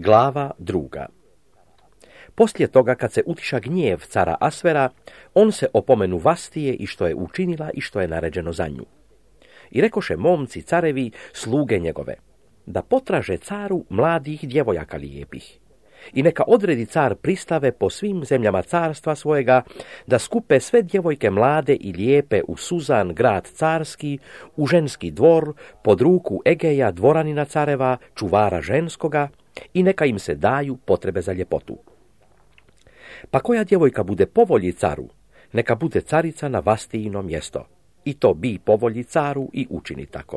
Glava 2. Poslije toga, kad se utiša gnjev cara Asvera, on se opomenu Vastije i što je učinila i što je naređeno za nju. I rekoše momci carevi, sluge njegove, da potraže caru mladih djevojaka lijepih. I neka odredi car pristave po svim zemljama carstva svojega, da skupe sve djevojke mlade i lijepe u Suzan, grad carski, u ženski dvor, pod ruku Egeja, dvoranina careva, čuvara ženskoga, i neka im se daju potrebe za ljepotu. Pa koja djevojka bude po volji caru, neka bude carica na Vastijino mjesto. I to bi po volji caru i učini tako.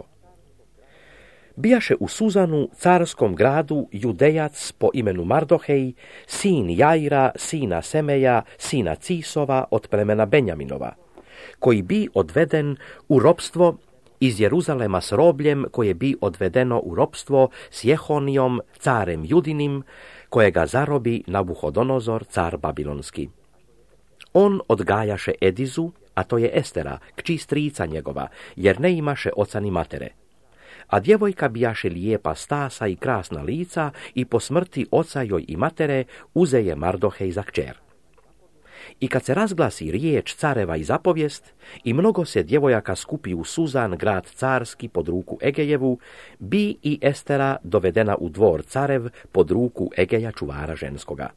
Bijaše u Suzanu, carskom gradu, Judejac po imenu Mardohej, sin Jaira, sina Semeja, sina Cisova od plemena Benjaminova, koji bi odveden u ropstvo iz Jeruzalema s robljem, koje bi odvedeno u ropstvo s Jehonijom, carem Judinim, kojega zarobi Nabuhodonozor, car Babilonski. On odgajaše Edizu, a to je Estera, kći strica njegova, jer ne imaše oca ni matere. A djevojka bijaše lijepa stasa i krasna lica, i po smrti oca joj i matere uze je Mardohej za kćer. I kad se razglasi riječ careva i zapovijest, i mnogo se djevojaka skupi u Suzan, grad carski, pod ruku Egejevu, bi i Estera dovedena u dvor carev pod ruku Egeja, čuvara ženskoga.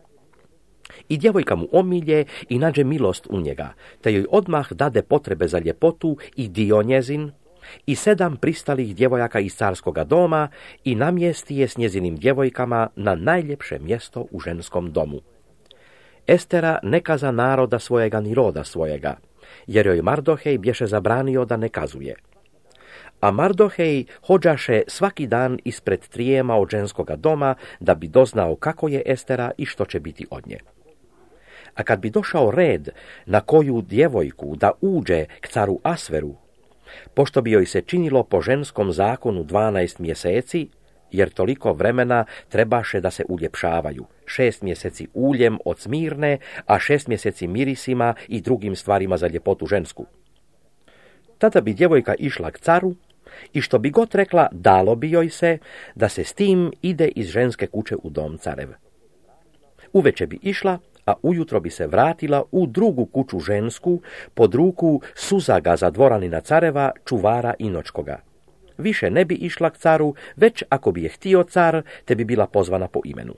I djevojka mu omilje i nađe milost u njega, te joj odmah dade potrebe za ljepotu i dio njezin, i 7 pristalih djevojaka iz carskoga doma, i namjesti je s njezinim djevojkama na najljepše mjesto u ženskom domu. Estera ne kaza naroda svojega ni roda svojega, jer joj Mardohej bješe zabranio da ne kazuje. A Mardohej hođaše svaki dan ispred trijema od ženskoga doma, da bi doznao kako je Estera i što će biti od nje. A kad bi došao red na koju djevojku da uđe k caru Asveru, pošto bi joj se činilo po ženskom zakonu 12 mjeseci, jer toliko vremena trebaše da se uljepšavaju, 6 mjeseci uljem od smirne, a 6 mjeseci mirisima i drugim stvarima za ljepotu žensku. Tada bi djevojka išla k caru, i što bi god rekla, dalo bi joj se da se s tim ide iz ženske kuće u dom carev. Uveče bi išla, a ujutro bi se vratila u drugu kuću žensku, pod ruku Suzaga za dvoranina careva, čuvara inočkoga. Više ne bi išla k caru, već ako bi je htio car, te bi bila pozvana po imenu.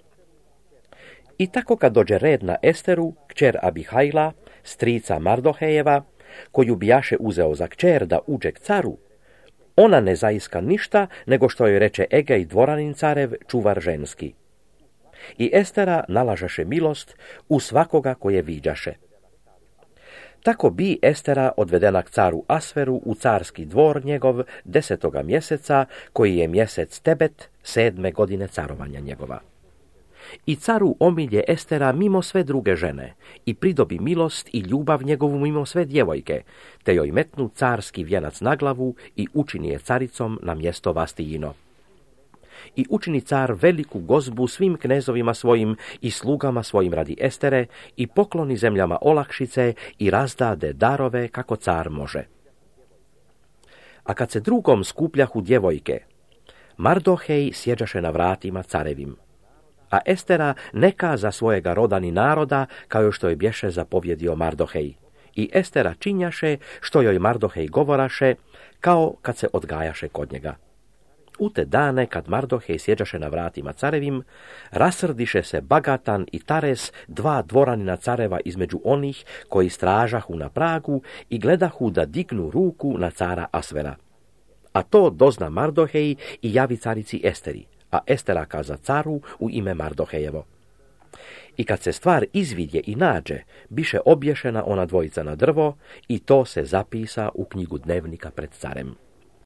I tako kad dođe red na Esteru, kćer Abihajla, strica Mardohejeva, koju bijaše uzeo za kćer da uđe k caru, ona ne zaiska ništa, nego što joj reče Egej, dvoranin carev, čuvar ženski. I Estera nalažaše milost u svakoga koje viđaše. Tako bi Estera odvedena k caru Asveru u carski dvor njegov 10. mjeseca, koji je mjesec Tebet, 7. godine carovanja njegova. I caru omilje Estera mimo sve druge žene, i pridobi milost i ljubav njegovu mimo sve djevojke, te joj metnu carski vjenac na glavu i učini je caricom na mjesto Vastijino. I učini car veliku gozbu svim knezovima svojim i slugama svojim radi Estere, i pokloni zemljama olakšice i razdade darove kako car može. A kad se drugom skupljahu djevojke, Mardohej sjeđaše na vratima carevim, a Estera ne kaza svojega roda ni naroda, kao što je bješe zapovjedio Mardohej. I Estera činjaše što joj Mardohej govoraše, kao kad se odgajaše kod njega. U te dane, kad Mardohej sjeđaše na vratima carevim, rasrdiše se Bagatan i Tares, 2 dvoranina careva između onih koji stražahu na pragu i gledahu da dignu ruku na cara Asvera. A to dozna Mardohej i javi carici Esteri, a Estera kaza caru u ime Mardohejevo. I kad se stvar izvidje i nađe, biše obješena ona dvojica na drvo, i to se zapisa u knjigu dnevnika pred carem.